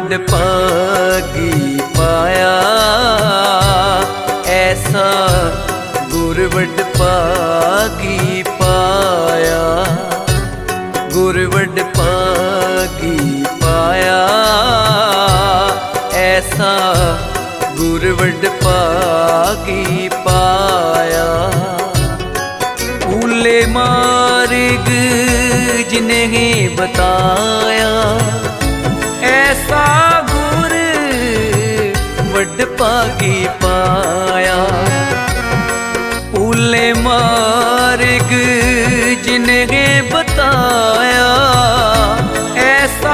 गुरवड पागी पाया, ऐसा गुरवड पागी पाया। गुरवड पागी पाया, ऐसा गुरवड पागी पाया। फूले मार्ग जिन्हें बताया, ऐसा गुरवड पागी पाया। फूले मार्ग जिन्हें बताया, ऐसा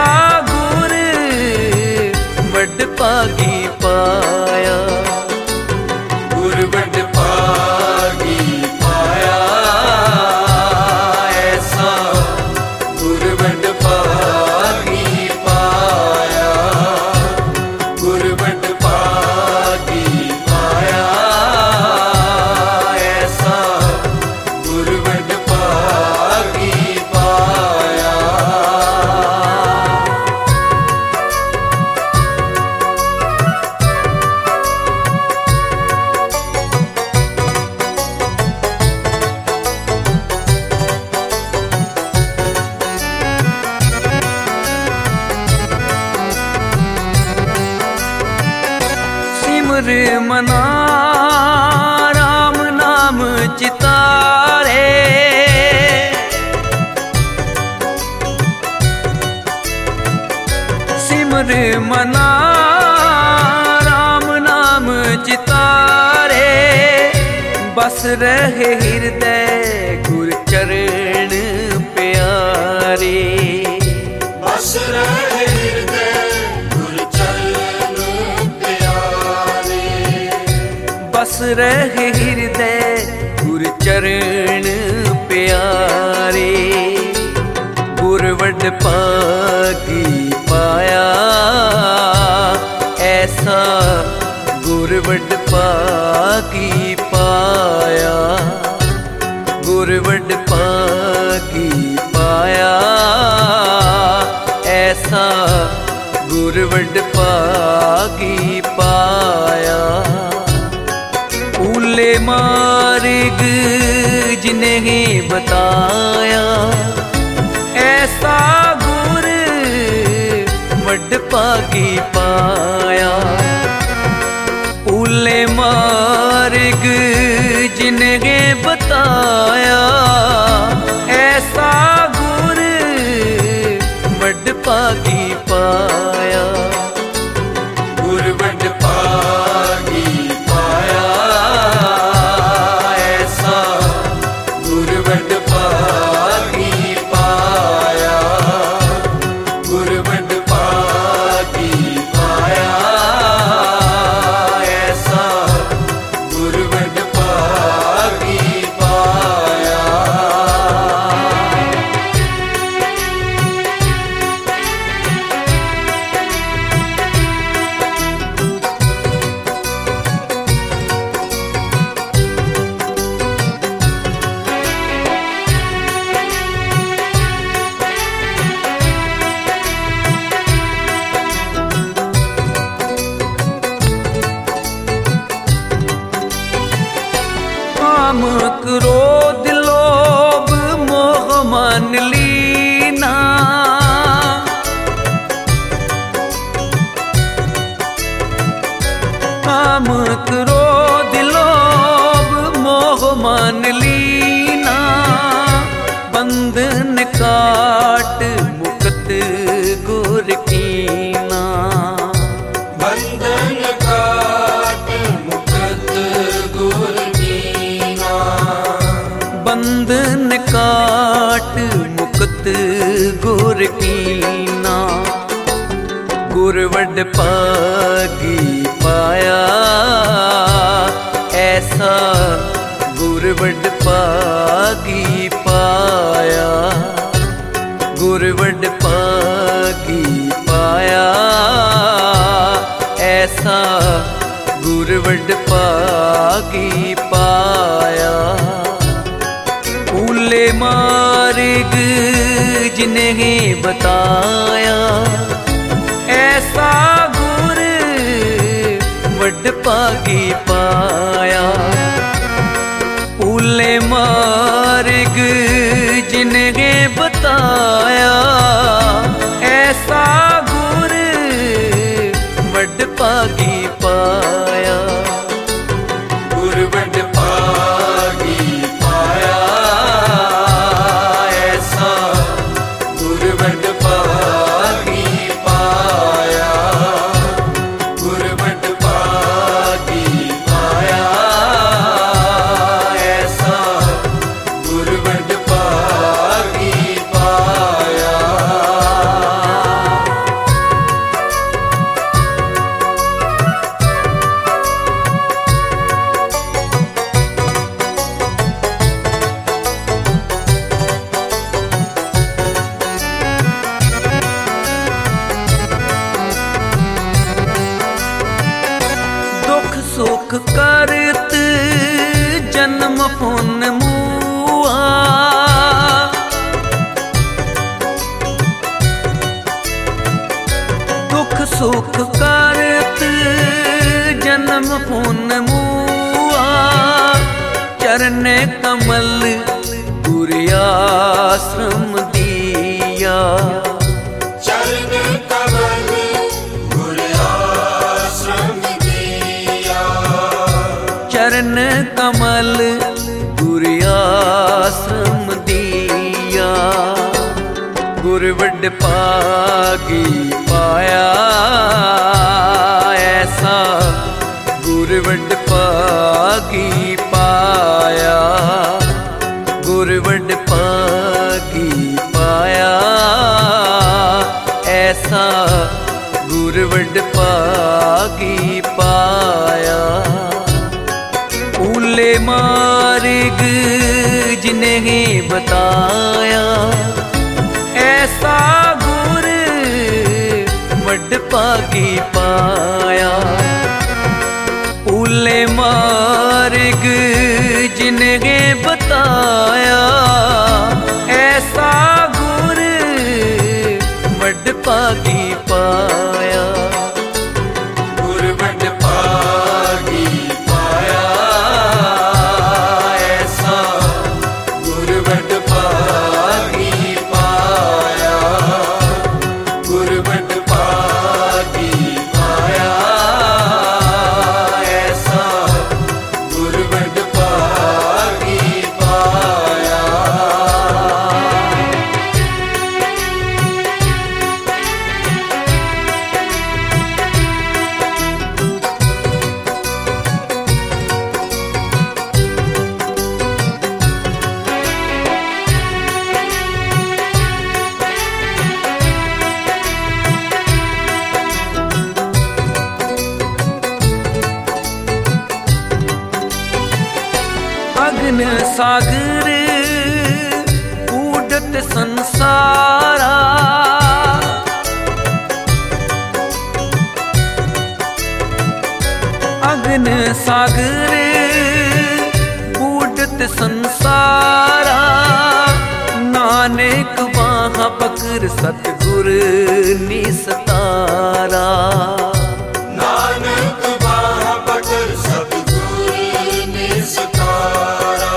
गुरवड पागी पाया। गुरवड पागी पाया, ऐसा गुरवड पागी पाया। गुरवड पागी पाया, ऐसा गुरवड पागी पाया। सिमर मना राम नाम चितारे, सिमर मना राम नाम चितारे। बस रहे हृदय गुर चरण प्यारे। बस रहे हृदय गुर चरण प्यारे। बस रहे हृदय गुर चरण प्यारे। गुरवड पागी पाया, ऐसा गुरवड पागी पाया। गुरवड पागी पाया, ऐसा गुरवड पागी पाया। फूले मार्ग जिन्हें बताया, ऐसा गुरवड पागी पाया। फूले मार्ग जिन्हें बताया, ऐसा गुरवड पागी पाया। गुरवड पागी पाया, ऐसा गुरवड पागी पाया। गुरवड पागी पाया, ऐसा गुरवड पागी पाया। काम क्रोध लोभ मोह मान लीना। काम क्रोध लोभ मोह मान लीना। बंधन काट मुक्त गुर कीना। बंधन काट मुक्त गुर कीना। बंधन काट मुक्त गुर कीना। गुरवड पागी पाया, ऐसा गुरवड पागी पाया। गुरवड पागी पाया, ऐसा गुरवड पागी पाया। फूले मार्ग जिन्हें बताया, ऐसा वड पागी पाया। ऊले मार्ग जिनगे बताया, ऐसा गुर वड पागी पाया। गुर वड पागी पाया, ऐसा गुर वड पागी पाया। गुर वड पागी पाया, ऐसा गुर वड पागी पाया। सुख करत जन्म पुन मुआ, दुख सुख करत जन्म पुन मुआ। चरण कमल गुर आश्रम दिया, चरण कमल गुर आश्रम दिया। चरण कमल गुर आश्रम दिया। गुर वड पागी पाया, ऐसा गुर वड पागी पाया। गुर वड पागी पाया, ऐसा गुर वड पागी पाया। ऊले मार्ग जिन्हें बताया, ऐसा गुर वड पागी पाया। ऊले मार्ग जिन्हें बताया, ऐसा गुर वड पागी पाया। गुर वड पागी पाया, ऐसा गुर वड पागी पाया। गुर वड पागी पाया, ऐसा गुर वड पागी पाया। अग्न सागर कूडत संसारा, अग्न सागर कूडत संसारा। नानक वहाँ पकर सतगुर निस्तारा। नानक बाह पकर सतगुर निस्तारा।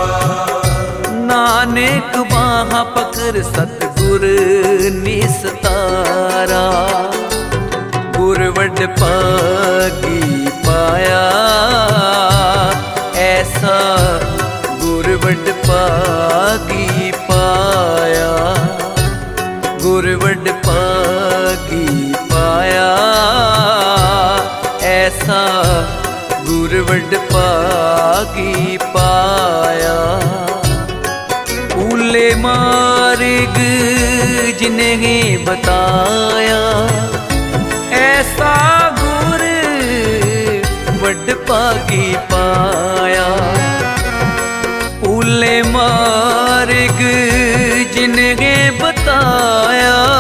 नानक वहाँ पकर सतगुर निस्तारा। गुर वड पागी पाया, ऐसा गुर वड पागी पाया। गुर वड पागी पाया, ऐसा गुर वड पागी पाया। ऊले मार्ग जिन्हें बताया, ऐसा गुर वड पागी पाया। ऊले मार्ग जिन्हें बताया,